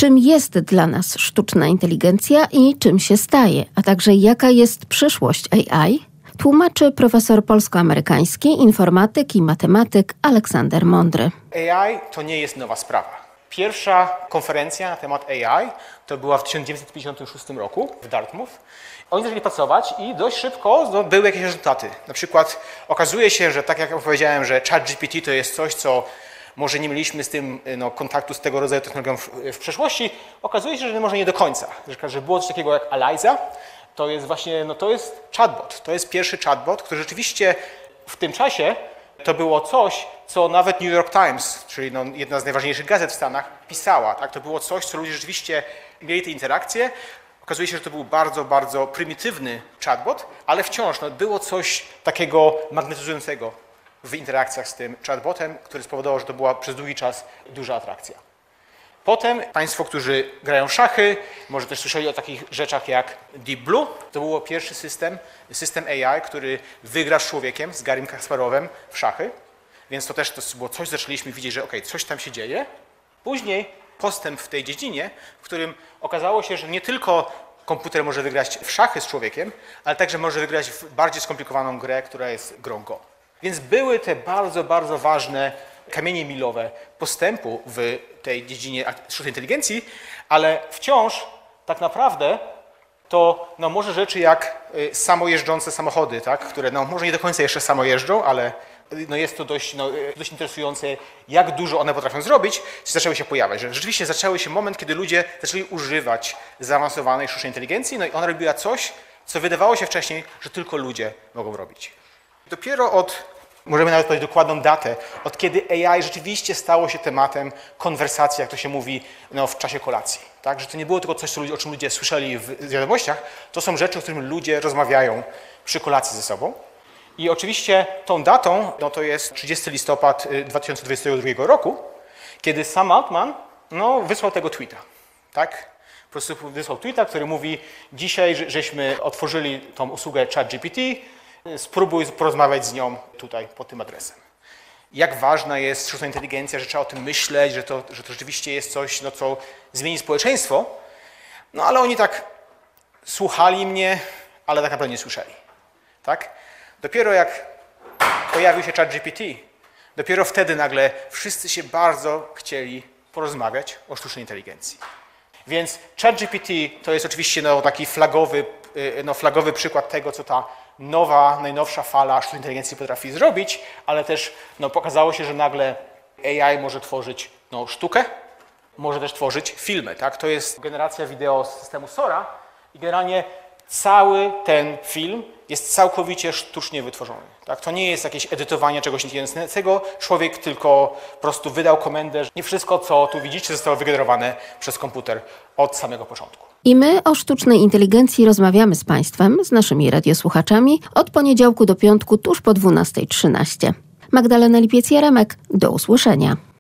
Czym jest dla nas sztuczna inteligencja i czym się staje, a także jaka jest przyszłość AI, tłumaczy profesor polsko-amerykański, informatyk i matematyk Aleksander Mądry. AI to nie jest nowa sprawa. Pierwsza konferencja na temat AI to była w 1956 roku w Dartmouth. Oni zaczęli pracować i dość szybko były jakieś rezultaty. Na przykład okazuje się, że tak jak powiedziałem, że ChatGPT to jest coś, co może nie mieliśmy z tym kontaktu z tego rodzaju technologią w przeszłości. Okazuje się, że może nie do końca. Że było coś takiego jak Eliza. To jest właśnie, to jest chatbot. To jest pierwszy chatbot, który rzeczywiście w tym czasie to było coś, co nawet New York Times, czyli jedna z najważniejszych gazet w Stanach, pisała. Tak? To było coś, co ludzie rzeczywiście mieli te interakcje. Okazuje się, że to był bardzo, bardzo prymitywny chatbot, ale wciąż było coś takiego magnetyzującego w interakcjach z tym chatbotem, który spowodował, że to była przez długi czas duża atrakcja. Potem Państwo, którzy grają szachy, może też słyszeli o takich rzeczach jak Deep Blue. To był pierwszy system AI, który wygra z człowiekiem, z Garrym Kasparowem w szachy. Więc to też było coś, zaczęliśmy widzieć, że coś tam się dzieje. Później postęp w tej dziedzinie, w którym okazało się, że nie tylko komputer może wygrać w szachy z człowiekiem, ale także może wygrać w bardziej skomplikowaną grę, która jest grą Go. Więc były te bardzo, bardzo ważne kamienie milowe postępu w tej dziedzinie sztucznej inteligencji, ale wciąż tak naprawdę to może rzeczy jak samojeżdżące samochody, tak, które może nie do końca jeszcze samo jeżdżą, ale jest to dość interesujące, jak dużo one potrafią zrobić, zaczęły się pojawiać. Że rzeczywiście zaczęły się moment, kiedy ludzie zaczęli używać zaawansowanej sztucznej inteligencji, i ona robiła coś, co wydawało się wcześniej, że tylko ludzie mogą robić. Dopiero możemy nawet podać dokładną datę, od kiedy AI rzeczywiście stało się tematem konwersacji, jak to się mówi, w czasie kolacji. Tak? Że to nie było tylko coś, o czym ludzie słyszeli w wiadomościach, to są rzeczy, o których ludzie rozmawiają przy kolacji ze sobą. I oczywiście tą datą to jest 30 listopad 2022 roku, kiedy Sam Altman wysłał tego tweeta. Tak? Po prostu wysłał tweeta, który mówi: dzisiaj żeśmy otworzyli tą usługę ChatGPT, spróbuj porozmawiać z nią tutaj pod tym adresem. Jak ważna jest sztuczna inteligencja, że trzeba o tym myśleć, że to rzeczywiście jest coś, co zmieni społeczeństwo. Ale oni tak słuchali mnie, ale tak naprawdę nie słyszeli. Tak? Dopiero jak pojawił się ChatGPT, dopiero wtedy nagle wszyscy się bardzo chcieli porozmawiać o sztucznej inteligencji. Więc ChatGPT to jest oczywiście taki flagowy przykład tego, co ta najnowsza fala sztucznej inteligencji potrafi zrobić, ale też pokazało się, że nagle AI może tworzyć sztukę, może też tworzyć filmy. Tak? To jest generacja wideo z systemu Sora i generalnie cały ten film jest całkowicie sztucznie wytworzony. Tak? To nie jest jakieś edytowanie czegoś inteligencyjnego, człowiek tylko po prostu wydał komendę, że nie wszystko, co tu widzicie, zostało wygenerowane przez komputer od samego początku. I my o sztucznej inteligencji rozmawiamy z Państwem, z naszymi radiosłuchaczami, od poniedziałku do piątku tuż po 12:13. Magdalena Lipiec-Jaremek, do usłyszenia.